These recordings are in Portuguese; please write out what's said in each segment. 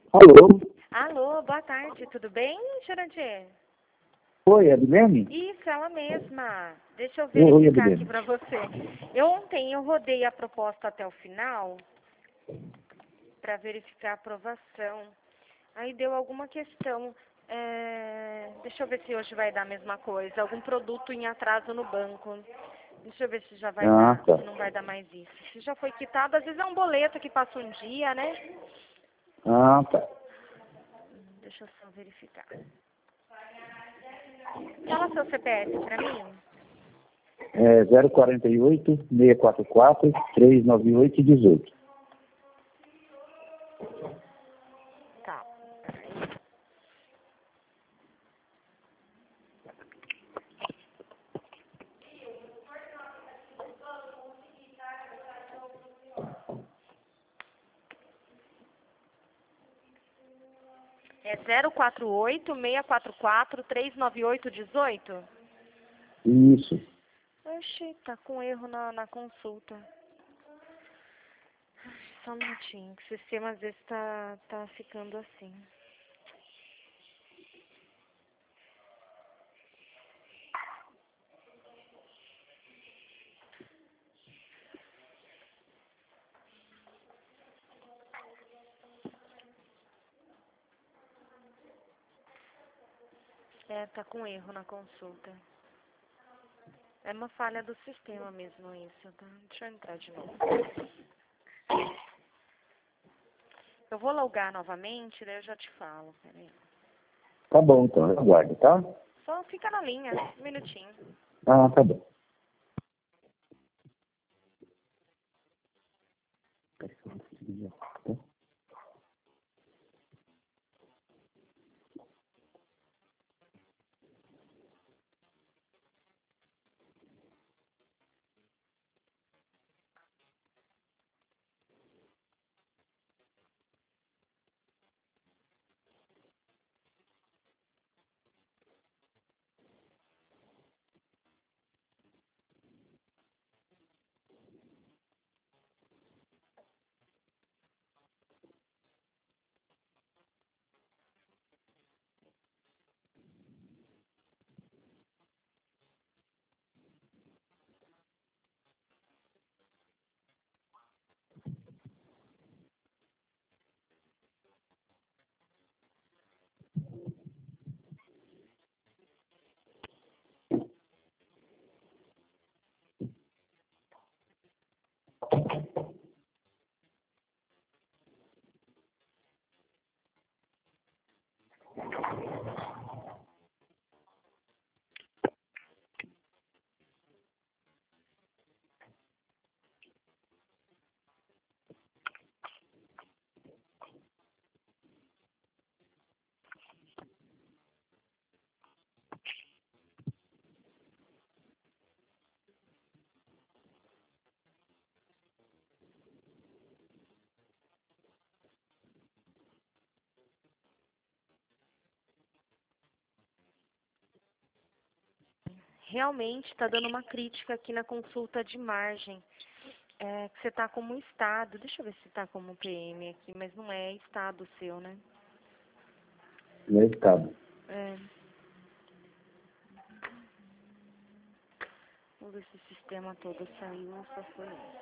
Alô? Alô, boa tarde, tudo bem, Jurandir? Oi, Edilene? Isso, ela mesma. Deixa eu Oi, verificar Edilene. aqui pra você. Ontem eu rodei a proposta até o final para verificar a aprovação. Aí deu alguma questão. Deixa eu ver se hoje vai dar a mesma coisa. Algum produto em atraso no banco. Deixa eu ver se já vai dar, Tá. se não vai dar mais isso. Se já foi quitado, às vezes é um boleto que passa um dia, né? Tá. Deixa eu só verificar. Fala seu CPF pra mim. É 048-644-398-18. Tá. É 048-644-398-18? Isso. Oxi, tá com erro na consulta. Só um minutinho, que o sistema às vezes tá ficando assim. Tá com erro na consulta. É uma falha do sistema mesmo isso, tá? Deixa eu entrar de novo. Eu vou logar novamente, daí eu já te falo. Peraí. Tá bom, então. Eu aguardo, tá? Só fica na linha, um minutinho. Tá bom. Realmente está dando uma crítica aqui na consulta de margem. Que você está como estado. Deixa eu ver se está como PM aqui, mas não é estado seu, né? No estado. Vamos ver se o sistema todo saiu ou só foi isso.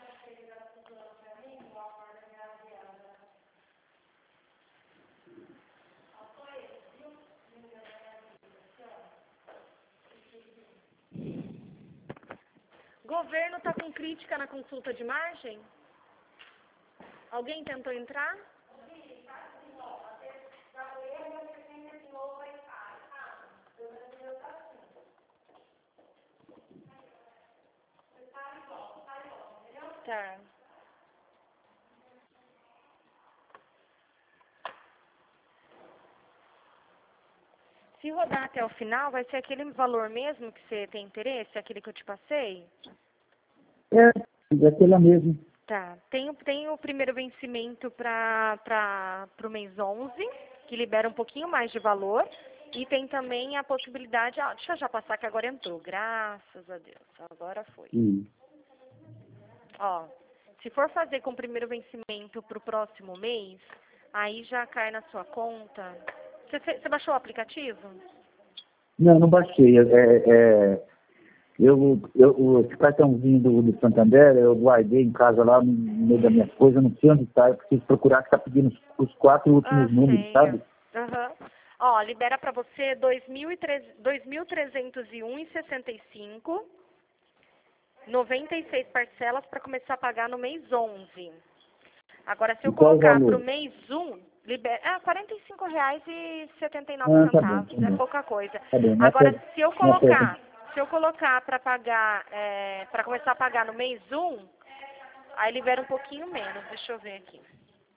Governo está com crítica na consulta de margem? Alguém tentou entrar? Tá. Se rodar até o final, vai ser aquele valor mesmo que você tem interesse, aquele que eu te passei? É aquela mesmo. Tá. Tem o primeiro vencimento para o mês 11, que libera um pouquinho mais de valor. E tem também a possibilidade... deixa eu já passar que agora entrou. Graças a Deus. Agora foi. Ó, se for fazer com o primeiro vencimento para o próximo mês, Aí já cai na sua conta. Você baixou o aplicativo? Não, não baixei. Esse cartãozinho do Santander, eu guardei em casa lá no meio das minhas coisas, não sei onde está, eu preciso procurar que está pedindo os 4 últimos números, Sei. sabe? Aham. Ó, libera pra você 2.301,65, 96 parcelas para começar a pagar no mês 11. Agora, se eu E qual o colocar para o valor? mês 1, libera, R$ 45,79 Ah, tá bom, tá é bom. pouca coisa. Tá bom, Agora, se eu não aperta. colocar para pagar, para começar a pagar no mês 1, aí libera um pouquinho menos, deixa eu ver aqui.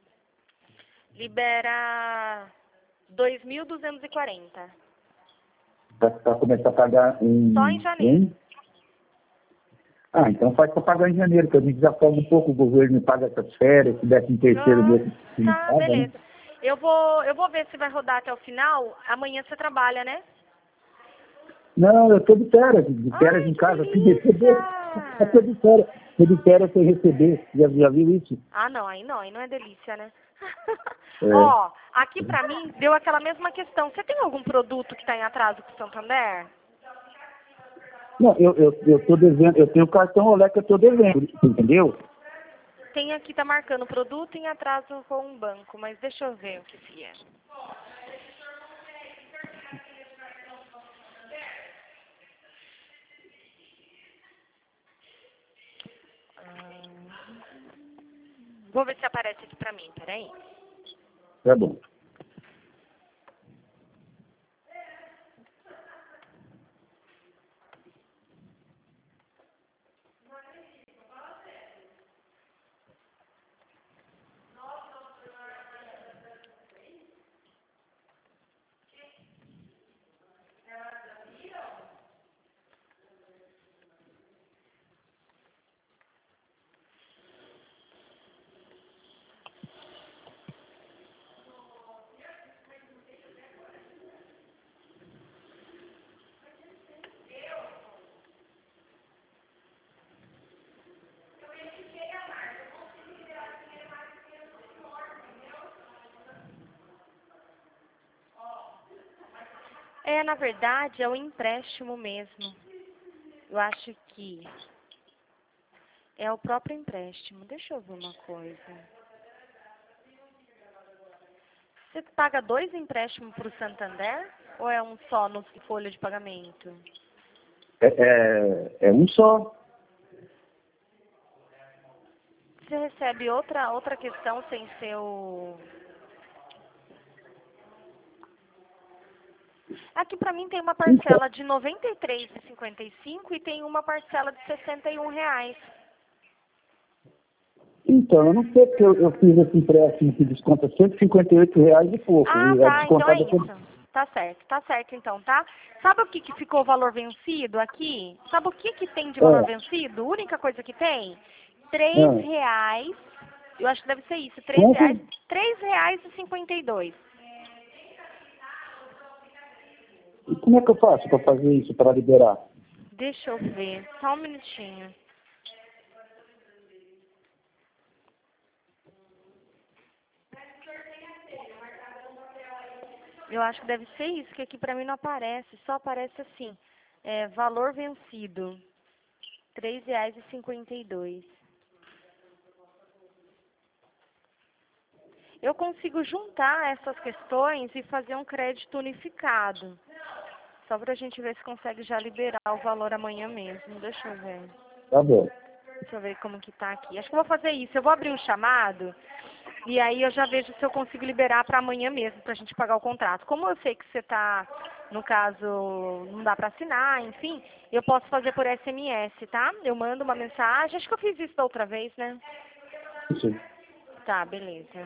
Libera 2.240. Para começar a pagar Só em janeiro. Ah, então faz para pagar em janeiro, que a gente já paga um pouco, o governo paga essas férias, se desse um terceiro mês, que não Tá, paga, né? beleza. Eu vou ver se vai rodar até o final. Amanhã você trabalha, né? Não, eu estou de férias Ai, em que casa, sem receber. Eu delícia! estou de férias sem receber. Já viu isso? Ah, não, aí não é delícia, né? É. Ó, aqui pra mim deu aquela mesma questão. Você tem algum produto que tá em atraso com o Santander? Não, eu tô devendo, eu tenho cartão Olé que eu estou devendo, entendeu? Tem aqui, tá marcando produto em atraso com um banco, mas deixa eu ver o que é. Vou ver se aparece aqui pra mim, peraí. Tá bom. Na verdade, é o empréstimo mesmo. Eu acho que é o próprio empréstimo. Deixa eu ver uma coisa. Você paga 2 empréstimos para o Santander ou é um só no folha de pagamento? É um só. Você recebe outra questão sem ser o... Aqui para mim tem uma Então, parcela de R$ 93,55 e tem uma parcela de R$ 61 reais. eu não sei porque eu fiz esse empréstimo que desconta R$ 158 e pouco. Ah, E é tá, então é descontado por... isso. Tá certo então, tá? Sabe o que ficou o valor vencido aqui? Sabe o que tem de valor É, vencido? A única coisa que tem? R$ é. reais. Eu acho que deve ser isso. Quanto? R$ 3,52. E como é que eu faço para fazer isso, para liberar? Deixa eu ver. Só um minutinho. Eu acho que deve ser isso, que aqui pra mim não aparece. Só aparece assim. Valor vencido. R$ 3,52. Eu consigo juntar essas questões e fazer um crédito unificado. Só pra gente ver se consegue já liberar o valor amanhã mesmo. Deixa eu ver. Tá bom. Deixa eu ver como que tá aqui. Acho que eu vou fazer isso. Eu vou abrir um chamado e aí eu já vejo se eu consigo liberar para amanhã mesmo, pra gente pagar o contrato. Como eu sei que você tá, no caso, não dá para assinar, enfim, eu posso fazer por SMS, tá? Eu mando uma mensagem. Acho que eu fiz isso da outra vez, né? Isso. Tá, beleza.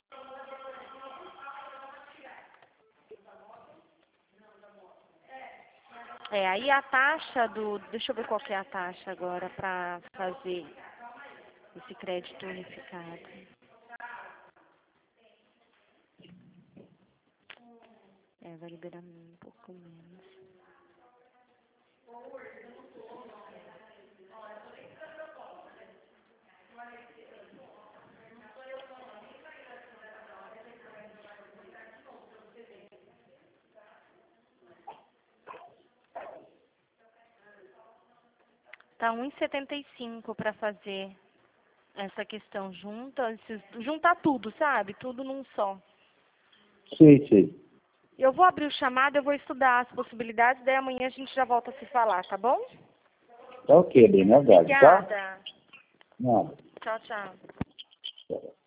Aí a taxa do... Deixa eu ver qual que é a taxa agora para fazer esse crédito unificado. Vai liberar um pouco menos. Tá 1,75 para fazer essa questão juntar tudo, sabe? Tudo num só. Sei. Eu vou abrir o chamado, eu vou estudar as possibilidades, daí amanhã a gente já volta a se falar, tá bom? Tá ok, bem, né, Gabi, tá? Obrigada. Não. Tchau. Tchau.